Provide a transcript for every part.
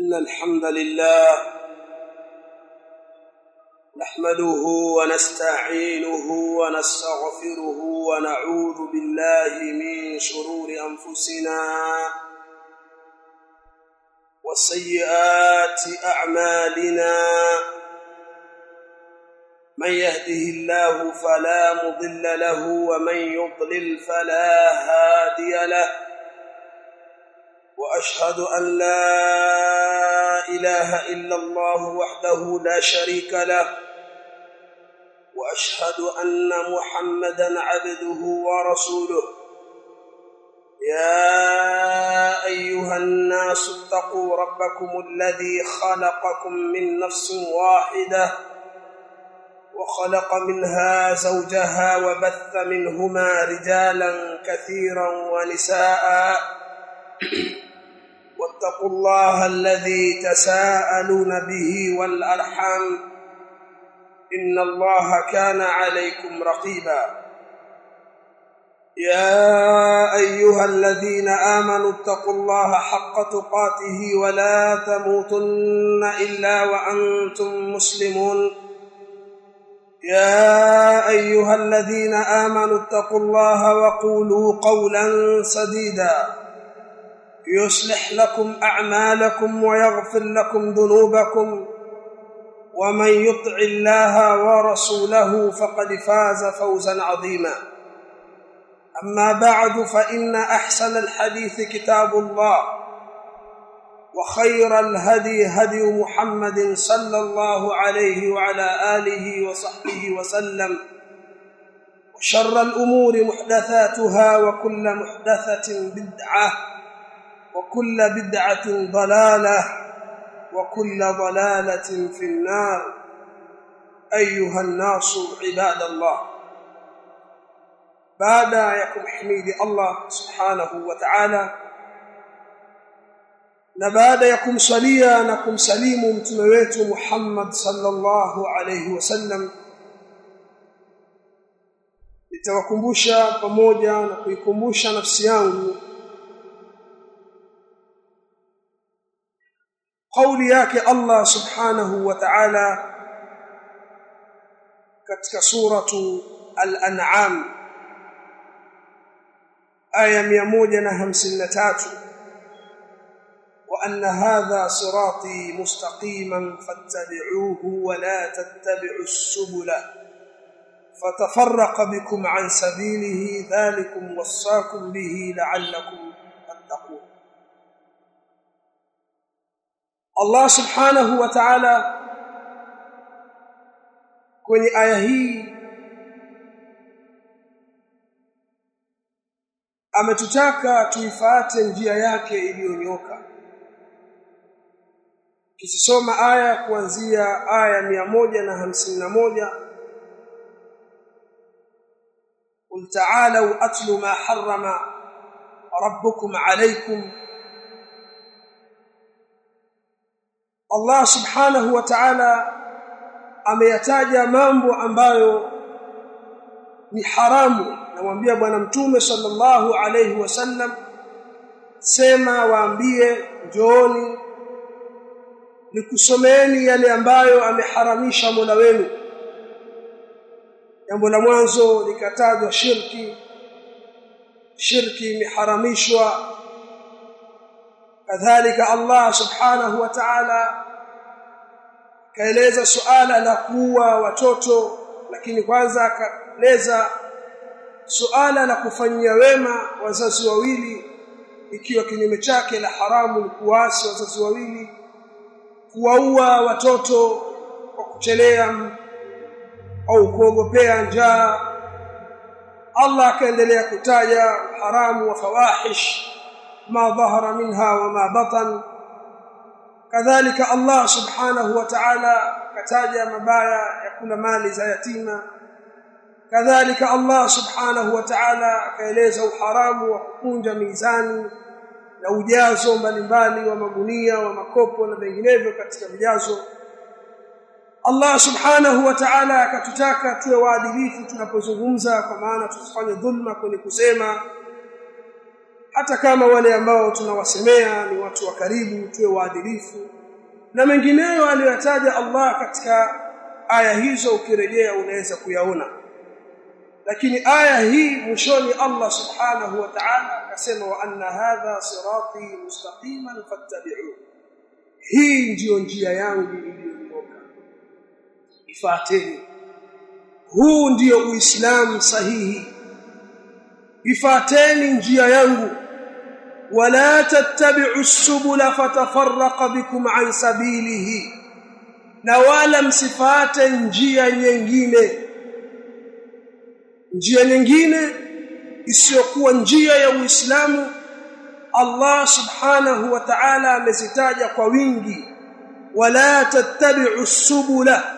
إن الحمد لله نحمده ونستعينه ونستغفره ونعوذ بالله من شرور أنفسنا وسيئات أعمالنا من يهده الله فلا مضل له ومن يضلل فلا هادي له وأشهد أن لا إله إلا الله وحده لا شريك له وأشهد أن محمدًا عبده ورسوله يا أيها الناس اتقوا ربكم الذي خلقكم من نفس واحدة وخلق منها زوجها وبث منهما رجالا كثيرا ونساء واتقوا الله الذي تساءلون به والأرحام إن الله كان عليكم رقيبا يا أيها الذين آمنوا اتقوا الله حق تقاته ولا تموتن إلا وأنتم مسلمون يا أيها الذين آمنوا اتقوا الله وقولوا قولا سديدا يصلح لكم أعمالكم ويغفر لكم ذنوبكم ومن يطع الله ورسوله فقد فاز فوزا عظيما أما بعد فإن أحسن الحديث كتاب الله وخير الهدي هدي محمد صلى الله عليه وعلى آله وصحبه وسلم وشر الأمور محدثاتها وكل محدثة بدعة وكل بدعة ضلالة وكل ضلالة في النار أيها الناس عباد الله بعد يكم حميد الله سبحانه وتعالى بعد يكم صليا نكم سليم متمويت محمد صلى الله عليه وسلم nitawakumbusha pamoja na kuikumbusha nafsi yangu قولي yake Allah subhanahu wa ta'ala katika suratu al-an'am aya 153 wa anna hadha sirati mustaqiman fattabi'uhu wa la tattabi'us subula fatafarraqa bikum an sabilihi dhalikum wasaakum bihi la'allakum tattaqun. Allah subhanahu wa ta'ala kwenye aya hii ametutaka tuifuate njia yake iliyonyoka. Kisoma aya kuanzia aya 151 Qul ta'alu atlu ma harrama rabbukum alaykum. Allah subhanahu wa ta'ala ameyataja mambo ambayo ni haramu. Namwambia bwana mtume sallallahu alayhi wasallam, sema waambie njooni nikusomeeni yale ambayo ameharamisha Mola wenu. Jambo la mwanzo likatajwa shirki imeharamishwa. Kadhalika Allah subhanahu wa ta'ala kaeleza suala la kuua watoto, lakini kwanza akaeleza suala la kufanyia wema wazazi wawili, ikiwa kinyume chake la haramu ni kuasi wazazi wawili. Kuwaua watoto kwa kuchelea au kuogopea njaa. Allah akaendelea kutaja haramu wa fawahish ma dhahara minha wa ma batan. Kadhalika Allah subhanahu wa ta'ala kataja mabaya ya kula mali za yatima. Kadhalika Allah subhanahu wa ta'ala akaeleza uharamu wa kukunja mizani na ujazo mbalimbali wa magunia wa makopo na vinginevyo katika vijazo. Allah subhanahu wa ta'ala akatutaka tuwe waadilifu tunapozungumza, kwa maana tusifanye dhulma kwenye kusema. hata kama wale ambao tunawasemea ni watu wa karibu tuwe waadilifu na mengineyo aliyotaja Allah katika aya hizo ukirejea unaweza kuyaona. Lakini aya hii mwishoni Allah subhanahu wa ta'ala akasema wa anna hadha sirati mustaqiman fattabi'uhu, hii ndiyo njia yangu iliyonyooka ifuateni. Huu ndiyo Uislamu sahihi, ifuateni njia yangu. Wala tattabi'u subula fatafarraqa bikum an sabilihi, na wala msifate njia nyingine isiyokuwa njia ya Uislamu. Allah subhanahu wa ta'ala amezitaja kwa wingi, wala tattabi'u subula,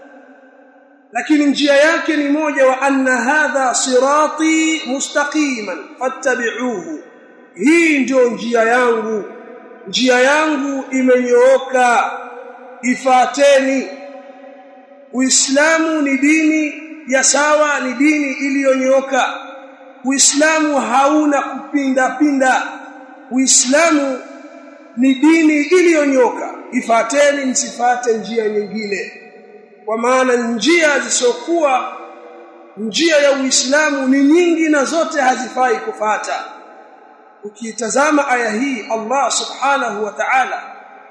lakini njia yake ni moja, wa anna hadha sirati mustaqiman fattabi'uhu, hii ndio njia yangu imenyooka, ifuateni. Uislamu ni dini ya sawa, ni dini iliyonyooka. Uislamu hauna kupinda. Uislamu ni dini iliyonyooka, ifuateni, msifate njia nyingine. Kwa maana njia zisizokuwa njia ya Uislamu ni nyingi na zote hazifai kufuata. Ukitazama aya hii, Allah subhanahu wa ta'ala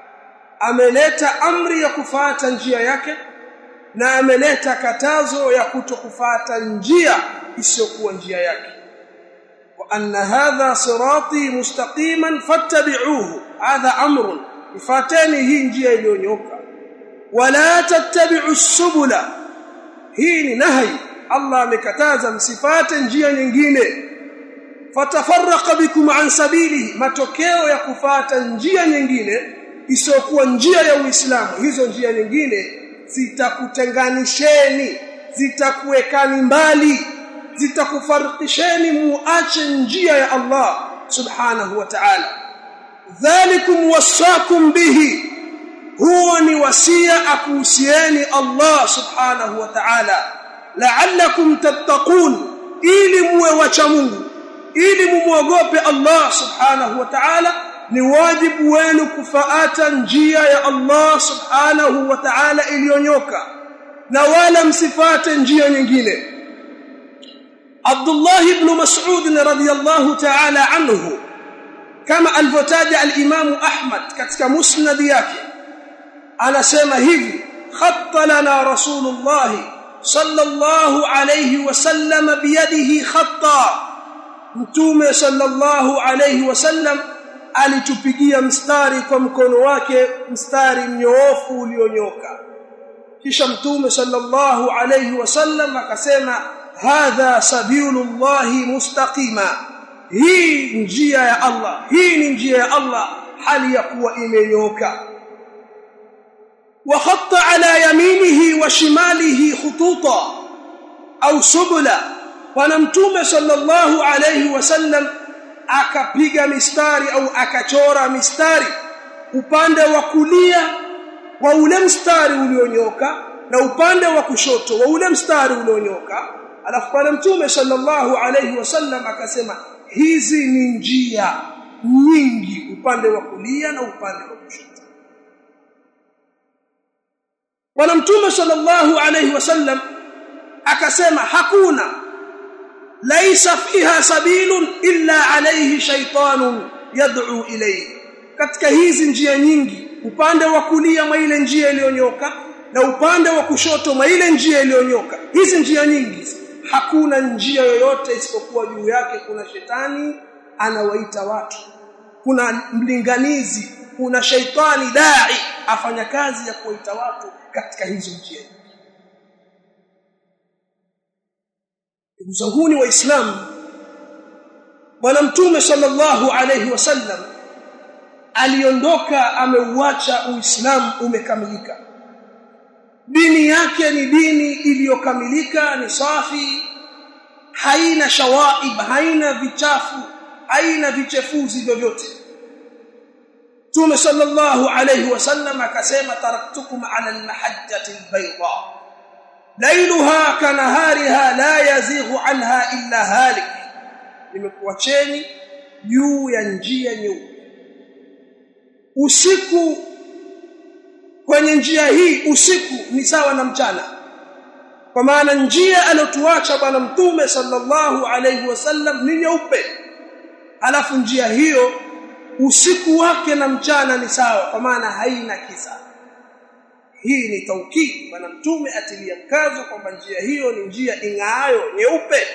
ameleta amri ya kufuata njia yake na ameleta katazo ya kutokufuata njia isiyokuwa njia yake. Wa anna hadha sirati mustaqiman fattabi'uhu, hadha amrun, ifuateni hii njia iliyonyooka. Wala tattabi'u subula, hii ni nahi, Allah amekataza msifate njia nyingine. Fatafarraqa bikum an sabilihi, matokeo ya kufuata njia nyingine isiyokuwa njia ya Uislamu, hizo njia nyingine zitakutenganisheni, zitakuwekani mbali, zitakufarikisheni muache njia ya Allah subhanahu wa ta'ala. Dhalikum wasakum bihi, huwa ni wasia akuhusieni Allah subhanahu wa ta'ala, la'allakum tattaqun, ili muwe wacha Mungu, ili mumuogope Allah subhanahu wa ta'ala. Ni wajibu wenu kufuata njia ya Allah subhanahu wa ta'ala iliyonyoka, na wala msifate njia nyingine. Abdullah ibn Mas'ud radhiyallahu ta'ala anhu, kama alivyotaja al-Imam Ahmad katika musnad yake, anasema hivi: khatta lana Rasulullah sallallahu alayhi wasallam biyadihi khatta, Mtume sallallahu alayhi wasallam alitupigia mstari kwa mkono wake, mstari mnyoofu ulionyoka. Kisha Mtume sallallahu alayhi wasallam akasema hadha sabilullahi mustaqima, hii njia ya Allah, hii ni njia ya Allah hali ya kuwa imenyoka. Wa khatta ala yaminihi wa shimalihi khututa au subula, wa Mtume sallallahu alayhi wasallam akapiga mistari au akachora mistari upande wa kulia wa ule mstari ulionyoka na upande wa kushoto wa ule mstari ulionyoka. Alafu kwa Mtume sallallahu alayhi wasallam akasema hizi ni njia nyingi, upande wa kulia na upande wa kushoto. Bwana Mtume sallallahu alayhi wasallam akasema hakuna, laisa fiha sabilun illa alayhi shaytanun yad'u ilayhi, katika hizi njia nyingi, upande wa kulia mwa ile njia iliyonyoka na upande wa kushoto mwa ile njia iliyonyoka, hizi njia nyingi, hakuna njia yoyote isipokuwa juu yake kuna shetani anawaita watu, kuna mlinganizi, kuna shaitani dai afanya kazi ya kuwaita watu katika hizo njia. Ndugu zangu wa Islam, Bwana Mtume sallallahu alayhi wasallam aliondoka, ameuacha Uislamu umekamilika. Dini yake ni dini iliyokamilika, ni safi, haina shawaib, haina vichafu, haina vichefuzi vyovyote. Mtume sallallahu alayhi wasallam akasema taraktukum ala al-mahajjati al-bayda lailuha kanahariha la yazighu anha illa halik, nimekuacheni juu ya njia nyeupe. Usiku kwenye njia hii, usiku ni sawa na mchana, kwa maana njia aliyotuacha bwana mtume sallallahu alayhi wasallam ni nyeupe, alafu njia hiyo usiku wake na mchana ni sawa, kwa maana haina kisa. Hii ni taukid, bwana mtume atilia mkazo kwamba njia hiyo ni njia ing'aayo nyeupe,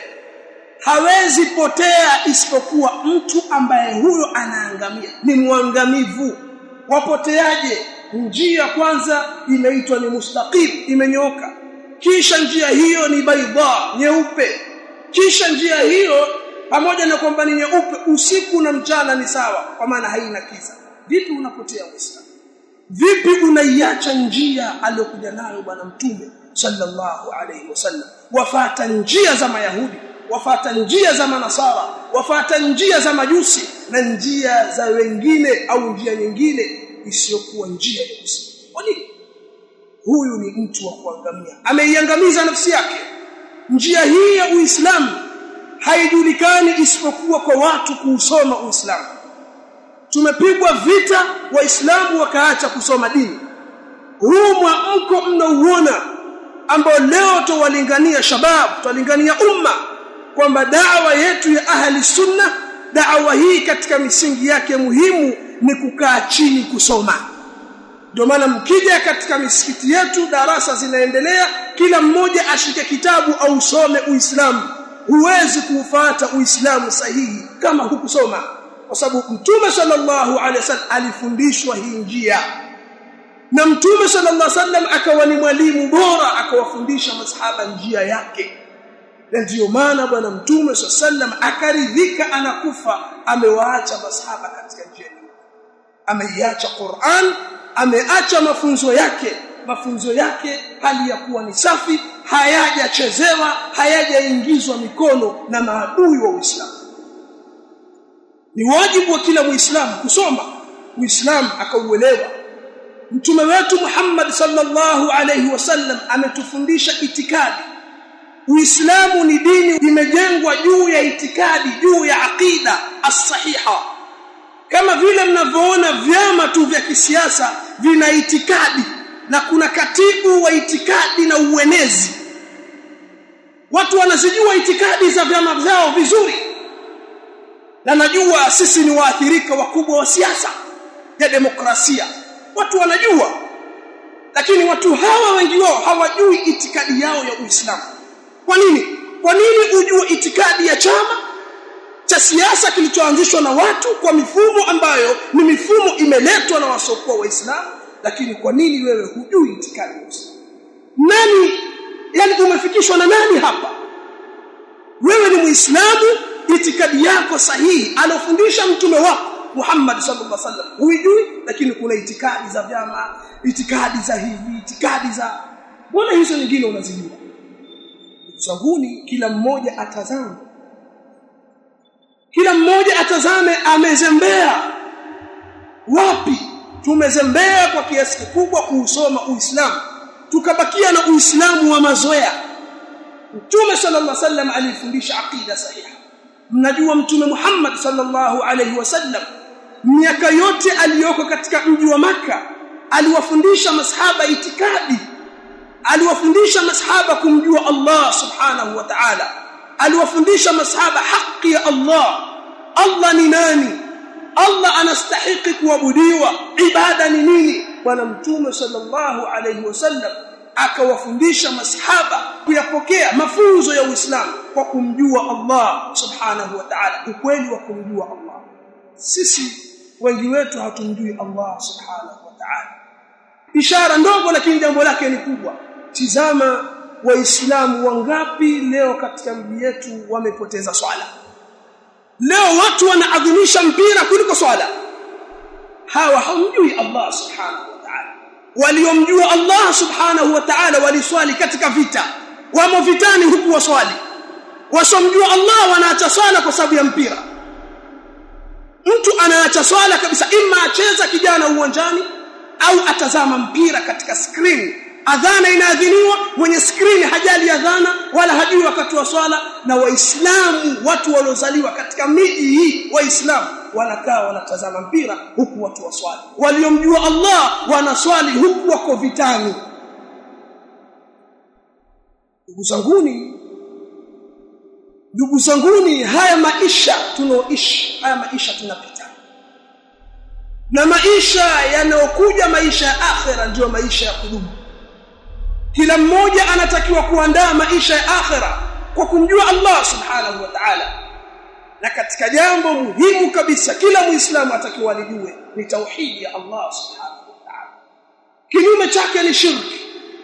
hawezi potea isipokuwa mtu ambaye huyo anaangamia, ni muangamivu. Wapoteaje? Njia kwanza inaitwa ni mustaqim, imenyooka, kisha njia hiyo ni baida, nyeupe, kisha njia hiyo pamoja na kwamba ni nyeupe usiku na mchana ni sawa, kwa maana haina kisa. Vipi unapotea Muislamu? Vipi unaiacha njia aliyokuja nayo bwana mtume sallallahu alayhi wasallam? Wafuata njia za Mayahudi, wafuata njia za Manasara, wafuata njia za Majusi na njia za wengine au njia nyingine isiyokuwa njia ya Uislamu. Kwa nini? Huyu ni mtu wa kuangamia, ameiangamiza nafsi yake. Njia hii ya Uislamu haijulikani isipokuwa kwa watu kuusoma Uislamu. Tumepigwa vita waislamu wakaacha kusoma dini. Huu mwamko mnauona ambao leo tuwalingania shabab, tuwalingania umma kwamba da'wa yetu ya ahli sunna, da'wa hii katika misingi yake muhimu ni kukaa chini kusoma. Ndio maana mkija katika misikiti yetu darasa zinaendelea, kila mmoja ashike kitabu au usome Uislamu. Huwezi kuufuata Uislamu sahihi kama hukusoma, kwa sababu Mtume sallallahu alaihi wasallam alifundishwa hii njia, na Mtume sallallahu alaihi wasallam akawa ni mwalimu bora, akawafundisha masahaba njia yake. Na ndio maana bwana Mtume sallallahu alaihi wasallam akaridhika anakufa amewaacha masahaba katika njia hii. Ameiacha Qur'an, ameacha mafunzo yake hali ya kuwa ni safi, hayajachezewa, hayajaingizwa mikono na maadui wa Uislamu. Ni wajibu wa kila Muislamu kusoma Uislamu akauelewa. Mtume wetu Muhammad sallallahu alayhi wasallam ametufundisha itikadi. Uislamu ni dini imejengwa juu ya itikadi, juu ya aqida as-sahiha. Kama vile mnavyoona vyama tu vya kisiasa vina itikadi na kuna katibu wa itikadi na uenezi. Watu wanazijua itikadi za vyama vyao vizuri. Na najua sisi ni waathirika wakubwa wa siasa ya demokrasia. Watu wanajua. Lakini watu hawa wengi wao hawajui itikadi yao ya Uislamu. Kwa nini? Kwa nini ujue itikadi ya chama cha siasa kilichoanzishwa na watu kwa mifumo ambayo ni mifumo imeletwa na wasiokuwa Waislamu, lakini kwa nini wewe hujui itikadi ya Uislamu? Nani, yani umefikishwa na nani hapa? Wewe ni Muislamu, itikadi yako sahihi alofundisha mtume wako Muhammad sallallahu alaihi wasallam hujui, lakini kuna itikadi za vyama, itikadi za hivi, itikadi za mbona hizo nyingine unazijua? Usahuni, kila mmoja atazame amezembea wapi. Tumezembea kwa kiasi kikubwa kuusoma Uislamu, tukabakia na Uislamu wa mazoea. Mtume sallallahu alaihi wasallam alifundisha aqida sahiha. Mnajua Mtume Muhammad sallallahu alaihi wasallam miaka yote aliyoko katika mji wa Makka aliwafundisha masahaba itikadi, aliwafundisha masahaba kumjua Allah subhanahu wa ta'ala, aliwafundisha masahaba haki ya Allah. Allah ni nani? Allah anastahili kuabudiwa, ibada ni nini? Bwana Mtume sallallahu alaihi wasallam akawafundisha masahaba kuyapokea mafunzo ya Uislamu kwa kumjua Allah subhanahu wa ta'ala, ukweli wa kumjua Allah. Sisi wengi wetu hatumjui Allah subhanahu wa ta'ala. Ishara ndogo lakini jambo lake ni kubwa. Tizama Waislamu wangapi leo katika mji yetu wamepoteza swala. Leo watu wanaadhimisha mpira kuliko swala. Hawa hawamjui Allah subhanahu wa ta'ala. Waliomjua Allah subhanahu wa ta'ala waliswali katika vita, wamo vitani huku waswali. Wasomjua Allah wanaacha swala kwa sababu ya mpira. Mtu anaacha swala kabisa, imma acheza kijana uwanjani au atazama mpira katika screen adhana inaadhiniwa, mwenye screen hajali adhana wala hajui wakati wa swala. Na waislamu, watu waliozaliwa katika miji hii waislamu, wanakaa wanatazama mpira huku watu waswali. Waliomjua Allah wanaswali huku wako vitani. Ndugu zanguni, haya maisha tunaoishi, haya maisha tunapita, na maisha yanayokuja, maisha ya akhera, ndio maisha ya kudumu. Kila mmoja anatakiwa kuandaa maisha ya akhera kwa kumjua Allah subhanahu wa ta'ala. Na katika jambo muhimu kabisa kila muislamu atakiwa alijue ni tauhid ya Allah subhanahu wa ta'ala. Kinyume chake ni shirki.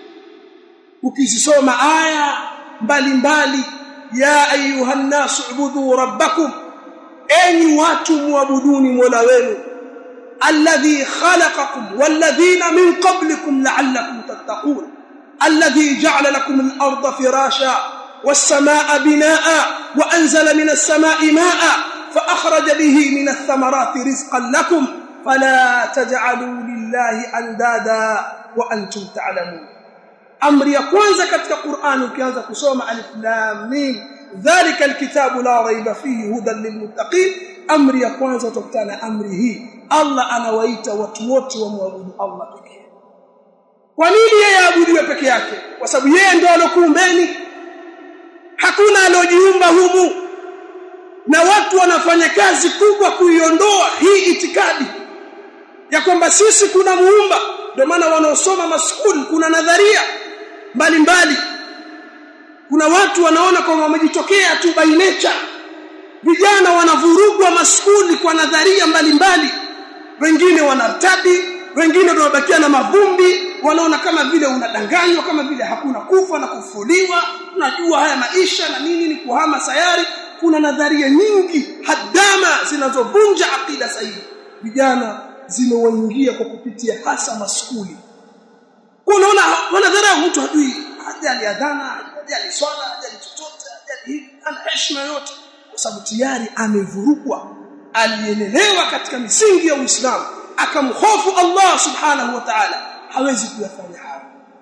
Ukisoma aya mbalimbali, ya ayuhan nasu ubudu rabbakum, enyi watu muabuduni mola wenu, alladhi khalaqakum walladhina min qablikum la'allakum tattaqun, alladhi ja'ala lakum al-ardha firasha was-samaa'a binaa'a wa anzala minas samaa'i maa'a fa akhraja bihi minas thamarati rizqan lakum fala taj'alu lillahi andada wa antum ta'lamun. Amri ya kwanza katika Qur'an ukianza kusoma alif lam mim dhalika alkitabu la raiba fihi hudan lilmuttaqin, amri ya kwanza utakutana amri hii. Allah anawaita watu wote wamwabudu Allah pekee. Kwa nini yeye aabudiwe peke yake? Kwa sababu yeye ndiye alokuumbeni, hakuna alojiumba humu. Na watu wanafanya kazi kubwa kuiondoa hii itikadi ya kwamba sisi kuna muumba. Ndio maana wanaosoma maskuli kuna nadharia mbalimbali. Kuna watu wanaona kwamba wamejitokea tu by nature. Vijana wanavurugwa maskuli kwa nadharia mbalimbali. Wengine wanartadi, wengine wanabakia na mavumbi, wanaona kama vile unadanganywa, kama vile hakuna kufa na kufuliwa, unajua haya maisha na nini, ni kuhama sayari. Kuna nadharia nyingi hadama zinazovunja akida sahihi. Vijana zimewaingia kwa kupitia hasa maskuli. Unaona wanadharau mtu hajui, hajali adhana, hajali swala, hajali chochote, hajali ana heshima yote, kwa sababu tayari amevurugwa. Alielelewa katika misingi ya Uislamu, akamhofu Allah subhanahu wa ta'ala, hawezi kuyafanya hayo.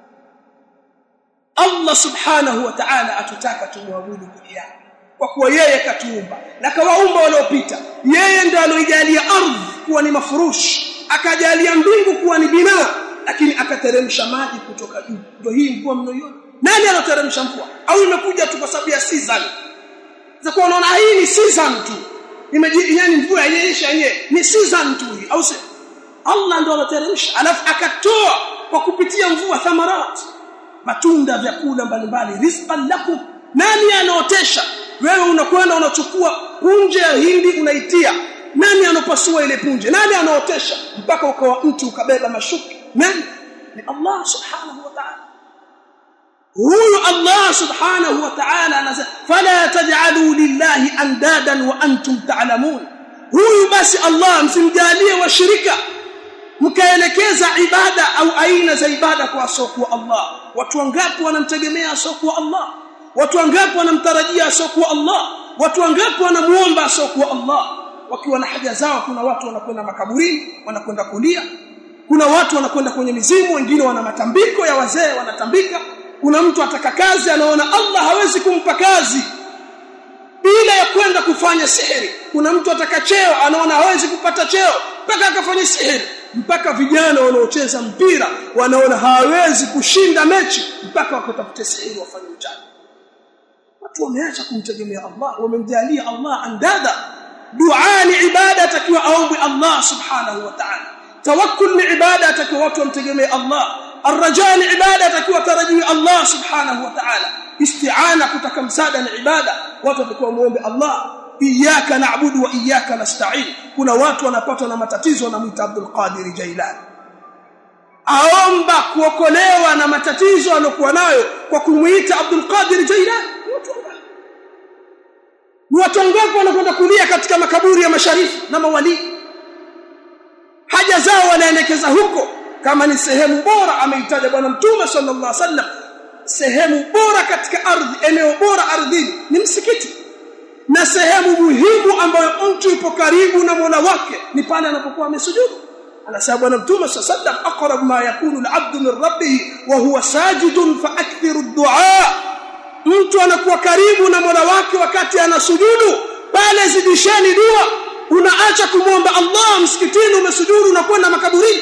Allah subhanahu wa ta'ala atutaka tumwabudu peke yake, kwa kuwa yeye katuumba na kawaumba waliopita. Yeye ndiye aliyojalia ardhi kuwa ni mafurushi, akajalia mbingu kuwa ni binaa, lakini akateremsha maji kutoka juu. Ndio hii mvua mnayoiona. Nani aloteremsha mvua? Au imekuja tu kwa sababu ya season? Sasa unaona hii ni season tu. Yani mvua yenyenyesha yenyewe ni season tu hii, au si? Allah ndio aloteremsha, alafu akatoa kwa kupitia mvua thamarat, matunda, vyakula mbalimbali, rizqan lakum. Nani anaotesha? Wewe unakwenda unachukua punje ya hindi unaitia. Nani anopasua ile punje? Nani anaotesha mpaka ukawa mtu ukabeba mashuki? Nani? Ni Allah subhanahu wa ta'ala. Huyu Allah subhanahu wa ta'ala anasema fala taj'alu lillahi andadan wa antum ta'lamun. Huyu basi Allah msimjalie washirika, mkaelekeza ibada au aina za ibada kwa asokuwa Allah. Watu wangapi wanamtegemea asokuwa Allah? Watu wangapi wanamtarajia asokuwa Allah? Watu wangapi wanamuomba asokuwa Allah? Wakiwa na haja zao, kuna watu wanakwenda makaburini, wanakwenda kulia. Kuna watu wanakwenda kwenye mizimu, wengine wana matambiko ya wazee wanatambika. Kuna mtu ataka kazi, anaona Allah hawezi kumpa kazi bila ya kwenda kufanya sihiri. Kuna mtu ataka cheo, anaona hawezi kupata cheo mpaka akafanya sihiri. Mpaka vijana wanaocheza mpira wanaona hawezi kushinda mechi mpaka wakatafute sihiri wafanye mchana. Watu wameacha kumtegemea Allah, wamemjalia Allah andada. Dua ni ibada, atakiwa aombe Allah subhanahu wa ta'ala. Tawakkul ni ibada, atakiwa watu wamtegemee Allah. Arraja ni ibada, atakiwa tarajiwe Allah subhanahu wa ta'ala. Isti'ana, kutaka msaada ni ibada, watu watakiwa muombe Allah. Iyyaka na'budu wa iyyaka nasta'in. Kuna watu wanapatwa na matatizo, wanamuita Abdul Qadir Jailani, aomba kuokolewa na matatizo alokuwa nayo kwa kumuita Abdul Qadir Jailani. Watu wangapi wanakwenda kulia katika makaburi ya masharifu na mawali? Haja zao wanaelekeza huko. Kama ni sehemu bora, ameitaja bwana Mtume sallallahu alaihi wasallam, sehemu bora katika ardhi, eneo bora ardhini ni msikiti. Na sehemu muhimu ambayo mtu yupo karibu na Mola wake ni pale anapokuwa amesujudu. anasema bwana mtume sallam aqrab ma yakunu al-'abdu min rabbih wa huwa sajidun fa akthiru ad-du'a, mtu anakuwa karibu na Mola wake wakati anasujudu, pale zidisheni dua. Unaacha kumwomba Allah msikitini, umesujudu unakwenda makaburini.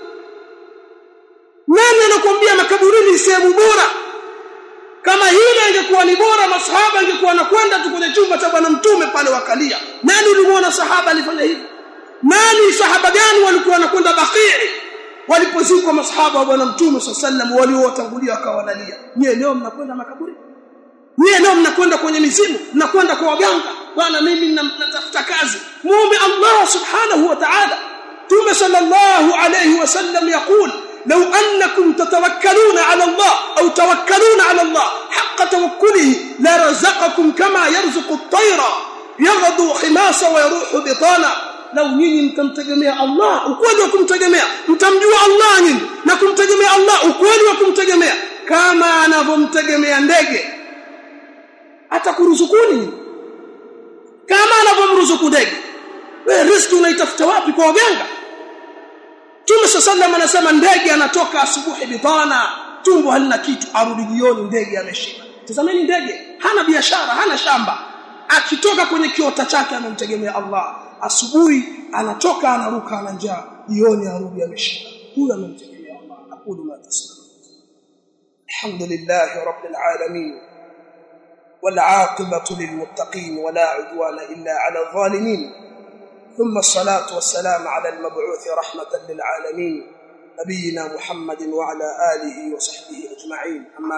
Nani anakuambia makaburini sehemu bora? Kama hile ingekuwa ni bora, masahaba ingekuwa anakwenda tu kwenye chumba cha bwana mtume pale wakalia. Nani ulimuona sahaba alifanya hivyo? Nani sahaba gani walikuwa wanakwenda Baqi' walipozikwa masahaba wa bwana mtume sallallahu waliowatangulia wakawalalia? Nyie leo mnakwenda makaburi? Nyie leo mnakwenda kwenye mizimu? Mnakwenda kwa waganga? Bwana mimi natafuta kazi. Muombe Allah subhanahu wa ta'ala. Mtume sallallahu alayhi wasallam يقول لو أنكم تتوكلون على الله أو توكلون على الله حق توكله لرزقكم كما يرزق الطير يغدو خماسا ويروح بطانا. لو nyinyi mtamtegemea Allah ukweli wa kumtegemea, mtamjua Allah nyinyi na kumtegemea Allah ukweli wa kumtegemea, kama anavyomtegemea ndege atakuruzukuni, kama anavyomruzuku ndege. Wewe riziki unaitafuta wapi? Kwa waganga? Mtume sallallahu anasema ndege anatoka asubuhi bitana, tumbo halina kitu, arudi jioni ndege ameshiba. Tazameni ndege, hana biashara, hana shamba, akitoka kwenye kiota chake amemtegemea Allah. Asubuhi anatoka anaruka ana njaa, jioni arudi ameshiba. Huyo amemtegemea Allah. Aqulu ma tasma'un. Alhamdulillahi rabbil alamin wal 'aqibatu lil muttaqin wa la 'udwana illa 'ala adh-dhalimin. ثم الصلاة والسلام على المبعوث رحمة للعالمين نبينا محمد وعلى آله وصحبه أجمعين. أما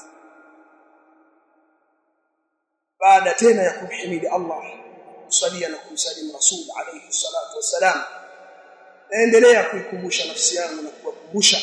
بعد تena ya kumhimidi Allah, kusalia na kumsalimu Rasul alayhi salatu wassalam, naendelea kuikumbusha nafsi yangu na kuwakumbusha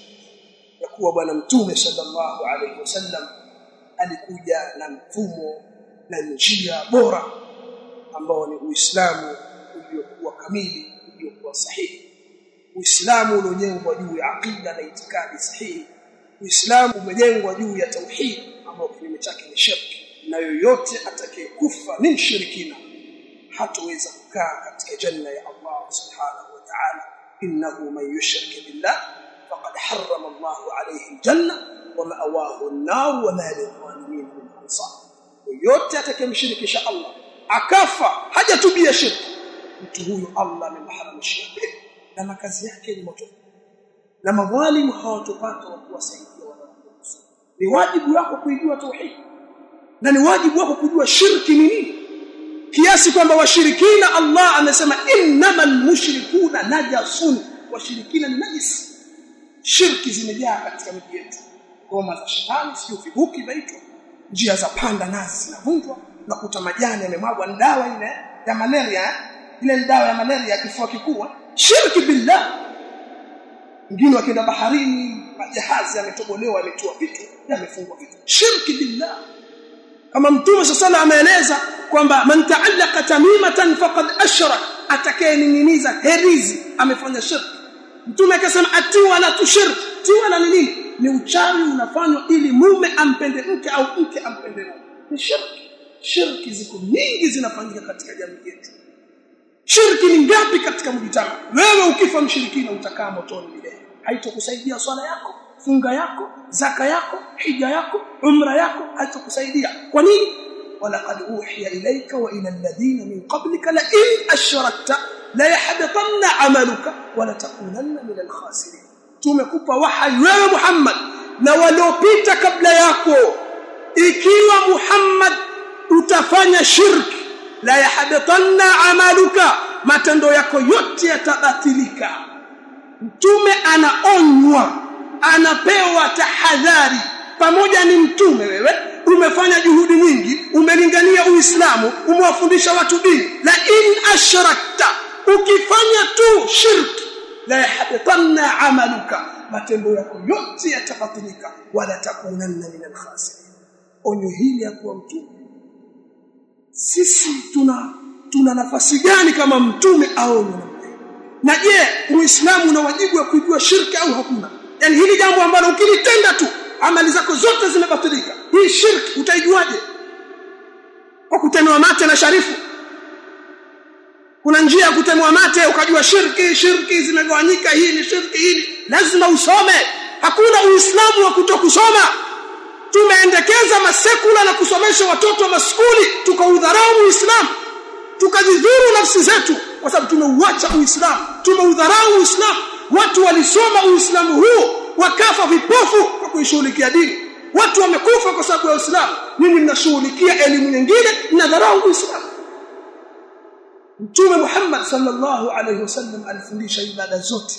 ya kuwa bwana mtume sallallahu alayhi wasallam alikuja na mfumo na njia bora ambao ni Uislamu uliokuwa kamili, uliokuwa sahihi. Uislamu uliojengwa juu ya aqida na itikadi sahihi. Uislamu umejengwa juu ya tauhid ambao kinyume chake ni shirki, na yoyote atakayekufa ni mshirikina hataweza kukaa katika janna ya Allah subhanahu wa ta'ala. Innahu man yushrik billah faqad harrama Allah alayhi aljanna wa ma'awahu an-nar wa ma lil-zalimin min ansar. Yoyote atakayemshirikisha Allah akafa hajatubia shirki, mtu huyo Allah amemharamishia pepo na makazi yake ni moto, na madhalimu hawatopata wa kuwasaidia wala kuwanusu. Ni wajibu wako kujua tauhid, na ni wajibu wako kujua shirki ni nini, kiasi kwamba washirikina Allah amesema innamal mushrikuna najasun, washirikina ni najis. Shirki zimejaa katika miji yetu, ngoma za shetani sio vibuki baitwa, njia za panda nazi zinavunjwa, na kuta majani yamemwagwa, dawa ile ya malaria, ile dawa ya malaria kifua kikuu. Shirki billah. Wengine wakienda baharini, majahazi yametobolewa, yametoa vitu, yamefungwa vitu. Shirki billah. Kama Mtume sallallahu ameeleza kwamba man ta'allaqa tamimatan faqad ashrak, atakayeninginiza herizi amefanya shirki. Mtume akasema atiwa la tushirk. Tiwa la nini? Ni uchawi unafanywa ili mume ampende mke au mke ampende mume. Ni shirki. Shirki ziko nyingi zinafanyika katika jamii yetu. Shirki ni ngapi katika mjitama? Wewe ukifa mshirikina utakaa motoni milele. Haitokusaidia swala yako, funga yako, zaka yako, hija yako, umra yako, haitokusaidia. Kwa nini? walaqad uhiya ilayka wa ila alladhina min qablika la in ashrakta la yahbatanna 'amaluka wa la takunanna min al-khasirin. Tumekupa wahyi wewe Muhammad na waliopita kabla yako, ikiwa Muhammad utafanya shirki la yahbatanna 'amaluka, matendo yako yote yatabatilika. Mtume anaonywa, anapewa tahadhari. Pamoja ni mtume, wewe umefanya juhudi nyingi, umelingania Uislamu, umewafundisha watu dini, la in ashrakta, ukifanya tu shirki la yahbatanna 'amaluka, matendo yako yote yatabatilika, wala takunanna min al-khasirin. Onyo hili ya kuwa mtume, sisi tuna nafasi gani kama mtume aonye? Na je, Uislamu una wajibu wa kujua shirki au hakuna? Yaani hili jambo ambalo ukilitenda tu amali zako zote zimebatilika, hii shirki utaijuaje? Kwa kutemewa mate na sharifu? Kuna njia ya kutemwa mate ukajua shirki zimegawanyika, hii ni shirki, hii lazima usome. Hakuna uislamu wa kutokusoma. Tumeendekeza masekula na kusomesha watoto wa maskuli, tukaudharau uislamu, tukajidhuru nafsi zetu kwa sababu tumeuacha uislamu, tumeudharau uislamu. Watu walisoma uislamu huu wakafa vipofu kwa kuishughulikia dini. Watu wamekufa kwa sababu ya uislamu. Nini mnashughulikia elimu nyingine, mnadharau uislamu? Mtume Muhammad sallallahu alaihi wasallam alifundisha ibada zote.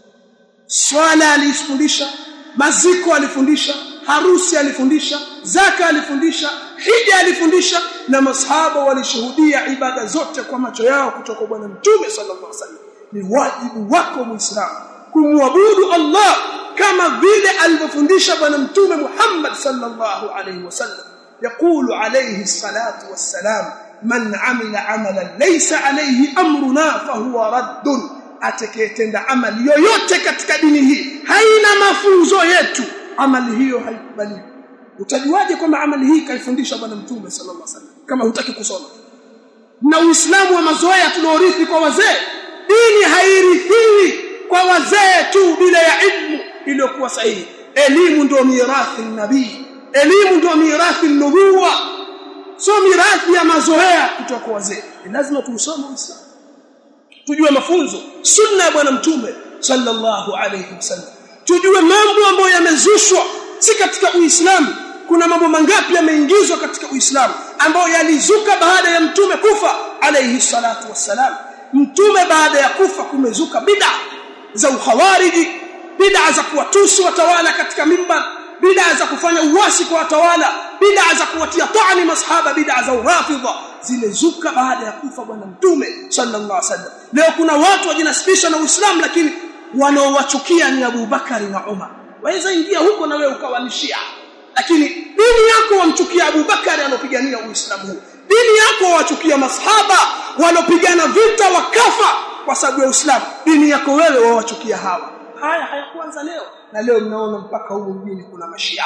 Swala alifundisha, maziko alifundisha, harusi alifundisha, zaka alifundisha, hija alifundisha, na masahaba walishuhudia ibada zote kwa macho yao kutoka bwana Mtume sallallahu alaihi wasallam. Ni wajibu wako Muislamu kumwabudu Allah kama vile alivyofundisha bwana Mtume Muhammad sallallahu alaihi wasallam. Yaqulu alayhi salatu wassalam, man amila amalan laysa alayhi amruna fahuwa raddun. Atakayetenda amali yoyote katika dini hii haina mafunzo yetu, amali hiyo haikubaliwi. Utajuaje kwamba amali hii kaifundisha bwana Mtume sallallahu alaihi wasallam kama hutaki kusoma? Na Uislamu wa mazoea tunaorithi kwa wazee. Dini hairithiwi kwa wazee tu bila ya ilmu iliyokuwa sahihi. Elimu ndio mirathi nabii, elimu ndio mirathi nubuwa, sio mirathi ya mazoea kutoka kwa wazee. Lazima tuusome Uislamu, tujue mafunzo, sunna ya bwana Mtume sallallahu alayhi wasallam, tujue mambo ambayo yamezushwa si katika Uislamu. Kuna mambo mangapi yameingizwa katika Uislamu ambayo yalizuka baada ya Mtume kufa alayhi salatu wassalam. Mtume baada ya kufa kumezuka bid'a za ukhawariji, bid'a za kuwatusi watawala katika mimbar, bid'a za kufanya uasi kwa watawala, bid'a za kuwatia ta'ani masahaba, bid'a za urafidha, zimezuka baada ya kufa bwana Mtume sallallahu alaihi wasallam. Leo kuna watu wajinasibisha na Uislamu lakini wanaowachukia ni Abu Bakari na Umar. Waweza ingia huko na wewe ukawa ni Shia, lakini dini yako wamchukia Abu Bakari anopigania Uislamu huu. Dini yako wachukia masahaba walopigana vita wakafa kwa sababu ya Uislamu. Dini yako wewe wawachukia hawa. Haya hayakuanza leo, na leo mnaona mpaka huko mjini kuna mashia.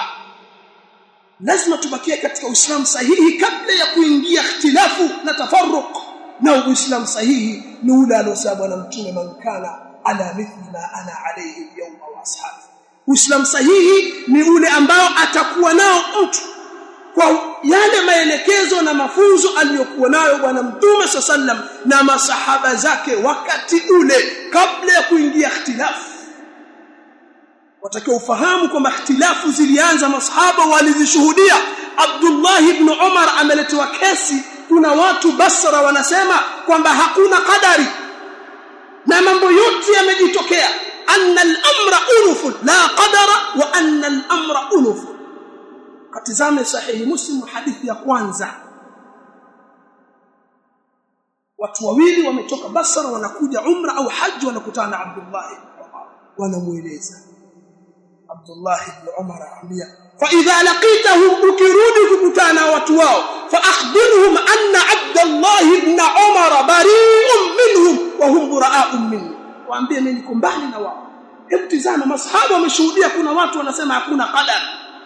Lazima tubakie katika Uislamu sahihi kabla ya kuingia ikhtilafu na tafarruq. Na Uislamu sahihi ni ule aliosema bwana Mtume, man kana ala mithli ma ana alayhi yawma wa ashabi. Uislamu sahihi ni ule ambao atakuwa nao mtu kwa yale maelekezo na mafunzo aliyokuwa nayo bwana Mtume sallam na masahaba zake wakati ule kabla ya kuingia ikhtilafu. Watakiwa ufahamu kwamba ikhtilafu zilianza, masahaba walizishuhudia. Abdullah ibn Umar ameletewa kesi, kuna watu Basra wanasema kwamba hakuna qadari na mambo yote yamejitokea, anna al-amra unufun la qadara wa anna al-amra unufun. Katizame sahihi Muslim hadithi ya kwanza. Watu wawili wametoka Basra wanakuja umra au haji, wanakutana na Abdullah ibn Umar, wanamueleza. Abdullah ibn Umar aambia, fa idha laqitahum, ukirudi kukutana watu wao, fa akhbirhum anna Abdullah ibn Umar bari'un minhum wa hum bura'un minni. Waambie mimi niko mbali na wao. Hebu tazama, masahaba wameshuhudia kuna watu wanasema hakuna qadar.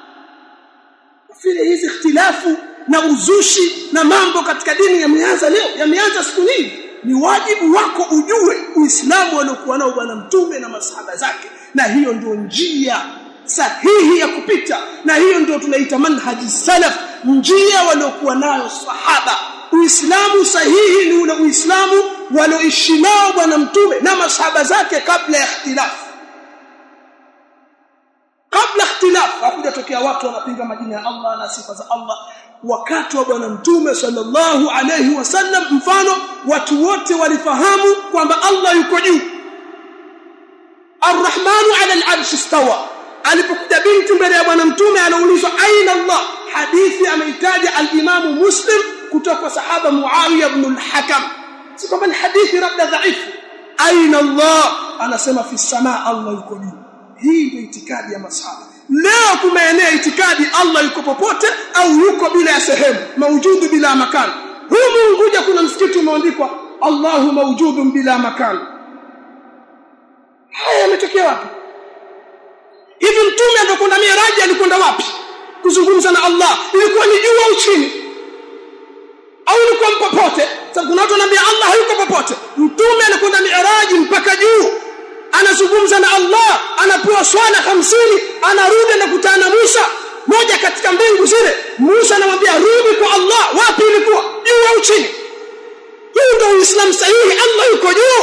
Vile hizi ikhtilafu na uzushi na mambo katika dini yameanza leo, yameanza siku nyingi. Ni wajibu wako ujue Uislamu aliokuwa nao bwana Mtume na masahaba zake, na hiyo ndio njia sahihi ya kupita, na hiyo ndio tunaita manhaji salaf, njia waliokuwa nayo sahaba. Uislamu sahihi ni ule Uislamu walioishi nao bwana Mtume na masahaba zake kabla ya ikhtilafu. Kabla ikhtilafu hakuja tokea watu wanapinga majina ya Allah na sifa za Allah. Wakati wa bwana Mtume sallallahu alayhi wasallam, mfano watu wote walifahamu kwamba Allah yuko juu. Ar-Rahmanu 'ala al-'arshi istawa. Alipokuja binti mbele ya bwana Mtume anaulizwa aina Allah, hadithi ameitaja al-Imam Muslim kutoka kwa sahaba Muawiya ibn al-Hakam. Si kama ni hadithi labda dhaifu. Aina Allah, anasema fi samaa, Allah yuko juu. Hii ndio itikadi ya masahaba. Leo kumeenea itikadi Allah yuko popote au yuko bila ya sehemu, maujudu bila makan. Humu Unguja kuna msikiti umeandikwa Allahu mawjudun bila makan. Haya yametokea wapi? Hivi Mtume alipokwenda Miraji alikwenda wapi kuzungumza na Allah? Ilikuwa ni juu au chini? Au ilikuwa popote? Sasa kuna watu wanaambia Allah hayuko popote. Mtume anakwenda Mi'raj mpaka juu, anazungumza na Allah, anapewa swala 50, anarudi na kukutana na Musa moja katika mbingu zile. Musa anamwambia rudi kwa Allah. Wapi ilikuwa? Juu au chini? Huu ndio Uislamu sahihi. Allah yuko juu.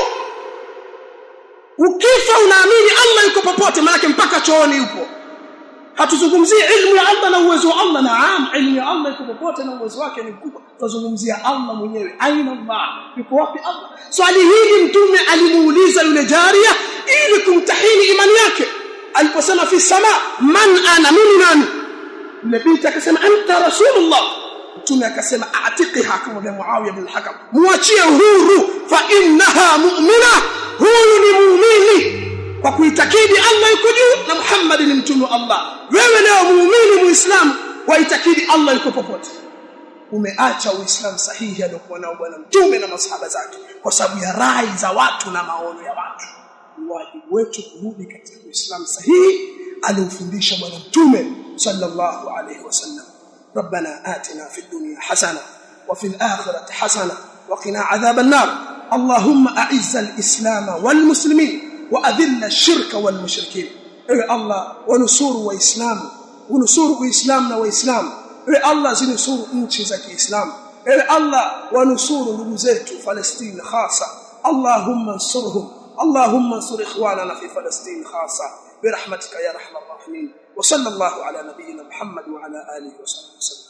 Ukifa unaamini Allah yuko popote, maana mpaka chooni yupo. Hatuzungumzii ilmu ya Allah na uwezo wa Allah. Naam, ilmu ya Allah yuko popote na uwezo wake ni mkubwa. Tuzungumzia Allah mwenyewe. Aina Allah? Yuko wapi Allah? Swali hili Mtume alimuuliza yule jaria ili kumtahini imani yake. Aliposema fi sama, man ana, mimi nani? Nabii akasema anta rasulullah. Mtume akasema atiqiha, kama Muawiya bin al-Hakam, muachie huru, fa innaha mu'mina, huyu ni muumini, kwa kuitakidi Allah yuko juu na Muhammad ni mtume wa Allah. Wewe leo muumini muislamu waitakidi Allah yuko popote, umeacha uislamu sahihi aliokuwa nao bwana mtume na masahaba zake kwa sababu ya rai za watu na maono ya watu. Wajibu wetu kurudi katika uislamu sahihi aliofundisha bwana mtume sallallahu alayhi wasallam. ربنا آتنا في الدنيا حسنة وفي الآخرة حسنة وقنا عذاب النار. اللهم أعز الإسلام والمسلمين وأذل الشرك والمشركين. اي الله ونصور وإسلام ونصور إسلامنا وإسلام. اي الله زنصور nchi za Kiislamu. اي الله ونصور ndugu zetu Palestina خاصة. اللهم انصرهم. اللهم انصر إخواننا في فلسطين خاصة برحمتك يا ارحم الراحمين. وصلى الله على نبينا محمد وعلى آله وصحبه وسلم.